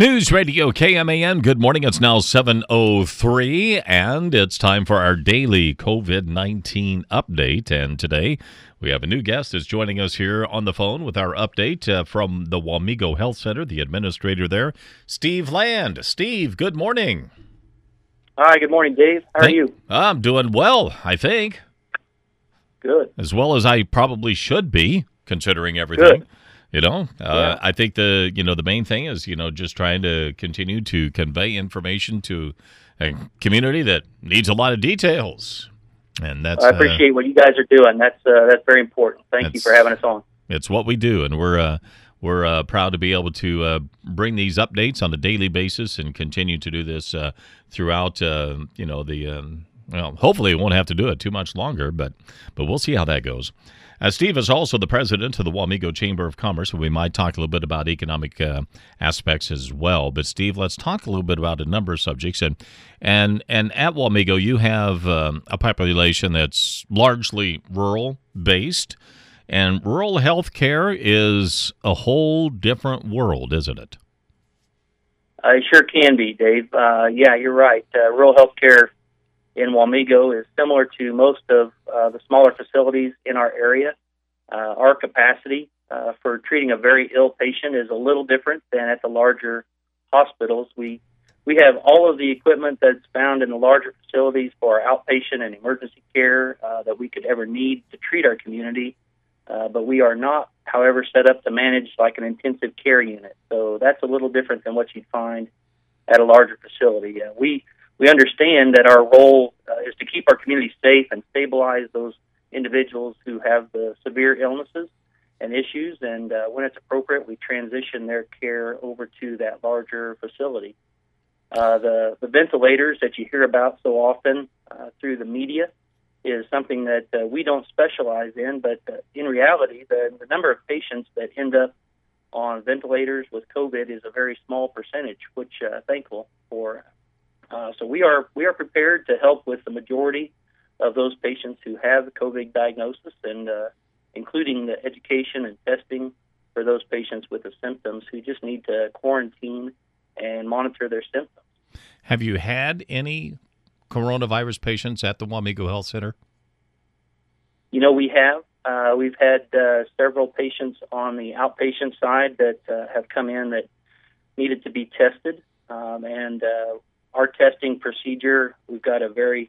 News Radio KMAN, good morning. It's now 7:03, and it's time for our daily COVID-19 update. And today we have a new guest that's joining us here on the phone with our update from the Wamego Health Center, the administrator there, Steve Land. Steve, good morning. Hi, good morning, Dave. How are you? I'm doing well, I think. Good. As well as I probably should be, considering everything. Good. Yeah. I think the main thing is, just trying to continue to convey information to a community that needs a lot of details. And that's I appreciate what you guys are doing. That's very important. Thank you for having us on. It's what we do, and we're proud to be able to bring these updates on a daily basis and continue to do this throughout. Hopefully, we won't have to do it too much longer, but we'll see how that goes. Steve is also the president of the Wamego Chamber of Commerce, and we might talk a little bit about economic aspects as well. But Steve, let's talk a little bit about a number of subjects. And at Wamego, you have a population that's largely rural-based, and rural health care is a whole different world, isn't it? It sure can be, Dave. Yeah, you're right. Rural health care in Wamego is similar to most of the smaller facilities in our area. Our capacity for treating a very ill patient is a little different than at the larger hospitals. We have all of the equipment that's found in the larger facilities for our outpatient and emergency care that we could ever need to treat our community, but we are not, however, set up to manage like an intensive care unit. So that's a little different than what you'd find at a larger facility. We understand that our role is to keep our community safe and stabilize those individuals who have the severe illnesses and issues, and when it's appropriate, we transition their care over to that larger facility. The ventilators that you hear about so often through the media is something that we don't specialize in, but in reality, the number of patients that end up on ventilators with COVID is a very small percentage, which thankful for. So we are prepared to help with the majority of those patients who have the COVID diagnosis, and including the education and testing for those patients with the symptoms who just need to quarantine and monitor their symptoms. Have you had any coronavirus patients at the Wamego Health Center? We have. We've had several patients on the outpatient side that have come in that needed to be tested, and our testing procedure, we've got a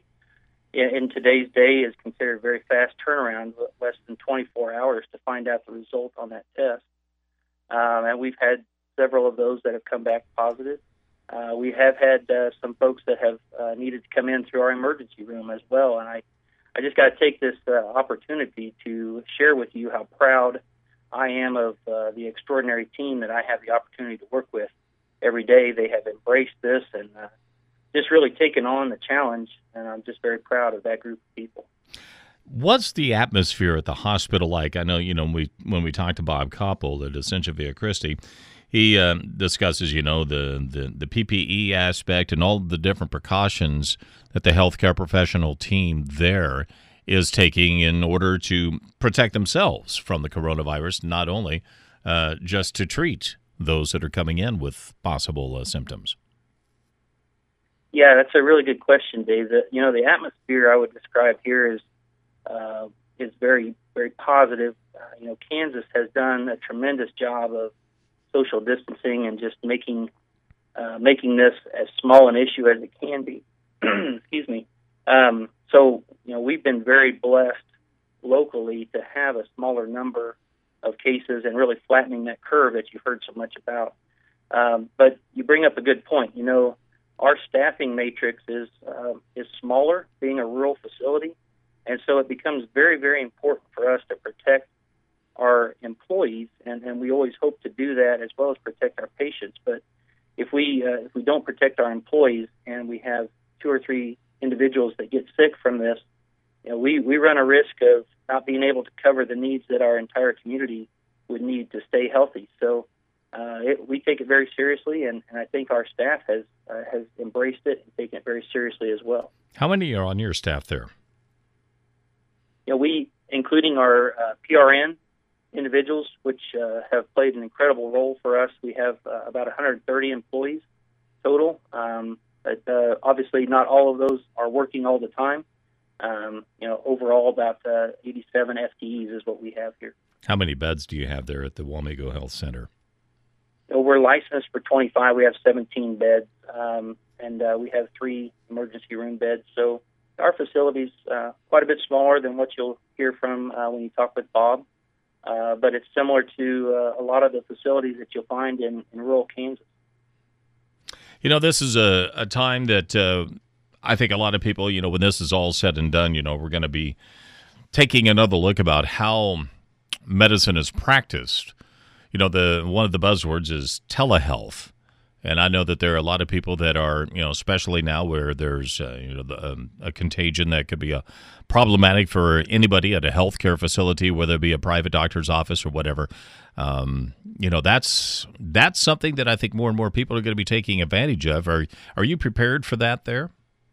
in today's day, is considered very fast turnaround, less than 24 hours to find out the result on that test. And we've had several of those that have come back positive. We have had some folks that have needed to come in through our emergency room as well. And I just got to take this opportunity to share with you how proud I am of the extraordinary team that I have the opportunity to work with every day. They have embraced this and just really taken on the challenge, and I'm just very proud of that group of people. What's the atmosphere at the hospital like? I know, when we talked to Bob Koppel at Ascension Via Christi, he discusses, the PPE aspect and all the different precautions that the healthcare professional team there is taking in order to protect themselves from the coronavirus, not only just to treat those that are coming in with possible symptoms. Yeah, that's a really good question, Dave. The atmosphere I would describe here is very, very positive. Kansas has done a tremendous job of social distancing and just making this as small an issue as it can be. Excuse me. So we've been very blessed locally to have a smaller number of cases and really flattening that curve that you've heard so much about. But you bring up a good point. Our staffing matrix is smaller, being a rural facility, and so it becomes very, very important for us to protect our employees, and we always hope to do that as well as protect our patients. But if we don't protect our employees and we have 2 or 3 individuals that get sick from this, we run a risk of not being able to cover the needs that our entire community would need to stay healthy. So we take it very seriously, and I think our staff has embraced it and taken it very seriously as well. How many are on your staff there? We, including our PRN, individuals, which have played an incredible role for us. We have about 130 employees total, but obviously not all of those are working all the time. Overall about 87 FTEs is what we have here. How many beds do you have there at the Wamego Health Center? We're licensed for 25. We have 17 beds, and we have 3 emergency room beds. So our facility's quite a bit smaller than what you'll hear from when you talk with Bob, but it's similar to a lot of the facilities that you'll find in rural Kansas. This is a time that I think a lot of people, when this is all said and done, we're going to be taking another look about how medicine is practiced. One of the buzzwords is telehealth. And I know that there are a lot of people that are, especially now where there's, a contagion that could be problematic for anybody at a healthcare facility, whether it be a private doctor's office or whatever. That's something that I think more and more people are going to be taking advantage of. Are you prepared for that there?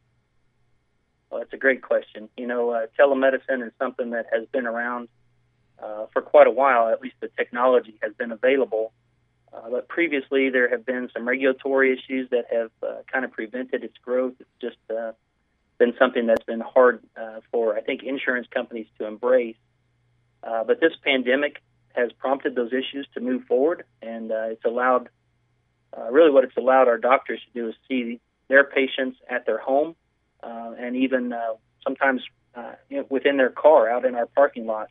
Well, that's a great question. Telemedicine is something that has been around for quite a while. At least the technology has been available. But previously, there have been some regulatory issues that have kind of prevented its growth. It's just been something that's been hard for, I think, insurance companies to embrace. But this pandemic has prompted those issues to move forward, and it's allowed, really what it's allowed our doctors to do is see their patients at their home and even sometimes within their car out in our parking lot.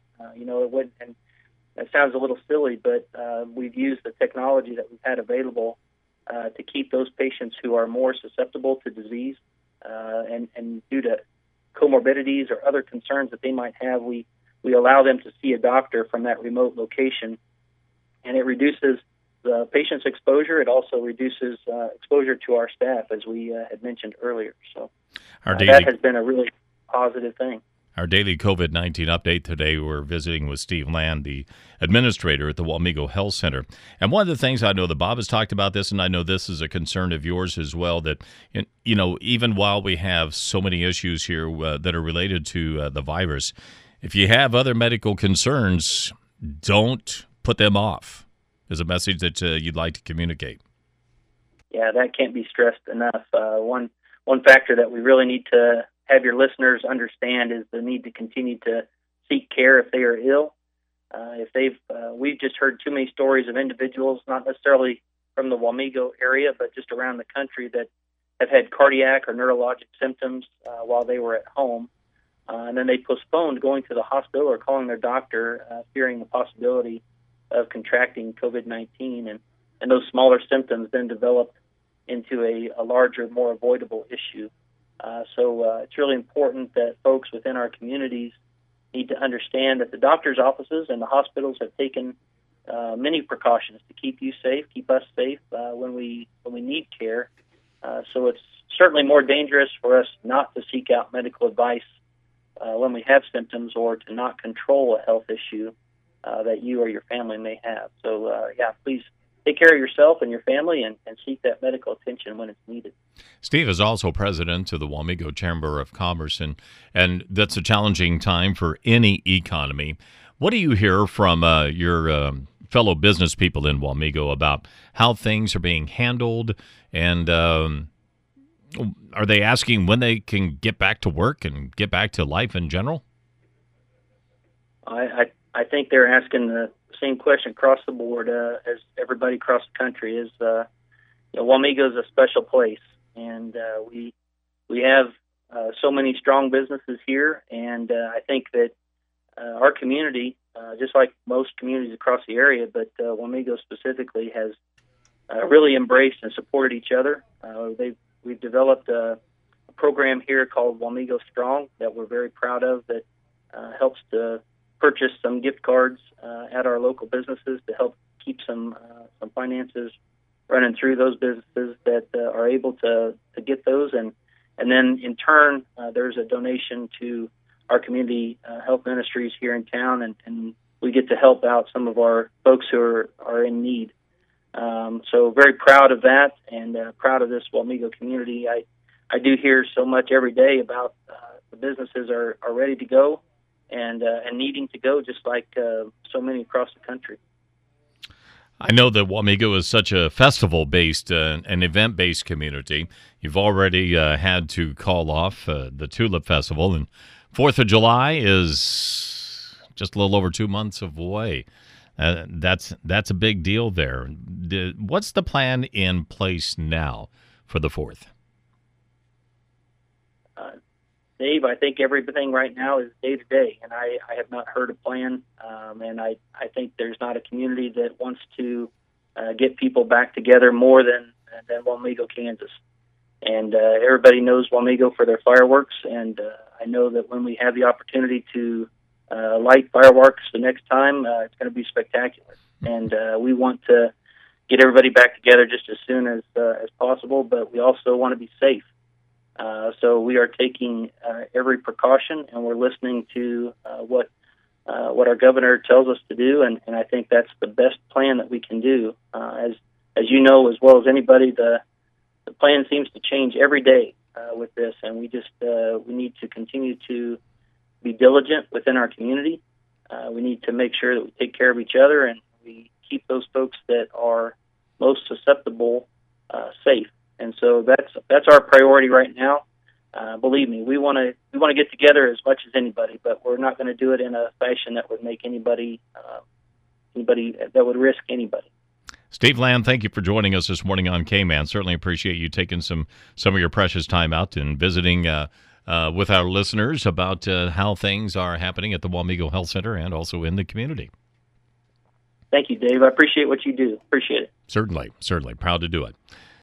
It sounds a little silly, but we've used the technology that we've had available to keep those patients who are more susceptible to disease and due to comorbidities or other concerns that they might have, we allow them to see a doctor from that remote location, and it reduces the patient's exposure. It also reduces exposure to our staff, as we had mentioned earlier. So that has been a really positive thing. Our daily COVID-19 update today, we're visiting with Steve Land, the administrator at the Wamego Health Center. And one of the things I know that Bob has talked about this, and I know this is a concern of yours as well, that, even while we have so many issues here that are related to the virus, if you have other medical concerns, don't put them off, is a message that you'd like to communicate. Yeah, that can't be stressed enough. One factor that we really need to have your listeners understand is the need to continue to seek care if they are ill. We've just heard too many stories of individuals, not necessarily from the Wamego area, but just around the country, that have had cardiac or neurologic symptoms while they were at home. And then they postponed going to the hospital or calling their doctor, fearing the possibility of contracting COVID-19. And those smaller symptoms then developed into a larger, more avoidable issue. So it's really important that folks within our communities need to understand that the doctor's offices and the hospitals have taken many precautions to keep you safe, keep us safe when we need care. So it's certainly more dangerous for us not to seek out medical advice when we have symptoms, or to not control a health issue that you or your family may have. So, please take care of yourself and your family and seek that medical attention when it's needed. Steve is also president of the Wamego Chamber of Commerce, and that's a challenging time for any economy. What do you hear from your fellow business people in Wamego about how things are being handled, and are they asking when they can get back to work and get back to life in general? I think they're asking the same question across the board as everybody across the country is. Wamego is a special place, and we have so many strong businesses here, and I think that our community, just like most communities across the area, but Wamego specifically, has really embraced and supported each other. We've developed a program here called Wamego Strong that we're very proud of, that helps to purchase some gift cards at our local businesses to help keep some finances running through those businesses that are able to get those. And then in turn, there's a donation to our community health ministries here in town, and we get to help out some of our folks who are in need. So very proud of that, and proud of this Wamego community. I do hear so much every day about the businesses are ready to go, and needing to go, just like so many across the country. I know that Wamego is such a festival-based, an event-based community. You've already had to call off the Tulip Festival, and 4th of July is just a little over 2 months away. That's a big deal there. What's the plan in place now for the 4th? Dave, I think everything right now is day to day, and I have not heard a plan, and I think there's not a community that wants to get people back together more than Wamego, Kansas. And everybody knows Wamego for their fireworks, and I know that when we have the opportunity to light fireworks the next time, it's going to be spectacular. And we want to get everybody back together just as soon as possible, but we also want to be safe. So we are taking every precaution, and we're listening to what our governor tells us to do, and I think that's the best plan that we can do. As you know as well as anybody, the plan seems to change every day with this, and we need to continue to be diligent within our community. We need to make sure that we take care of each other and we keep those folks that are most susceptible safe. And so that's our priority right now. Believe me, we want to get together as much as anybody, but we're not going to do it in a fashion that would make anybody that would risk anybody. Steve Lamb, thank you for joining us this morning on K-Man. Certainly appreciate you taking some of your precious time out and visiting with our listeners about how things are happening at the Wamego Health Center and also in the community. Thank you, Dave. I appreciate what you do. Appreciate it. Certainly. Proud to do it.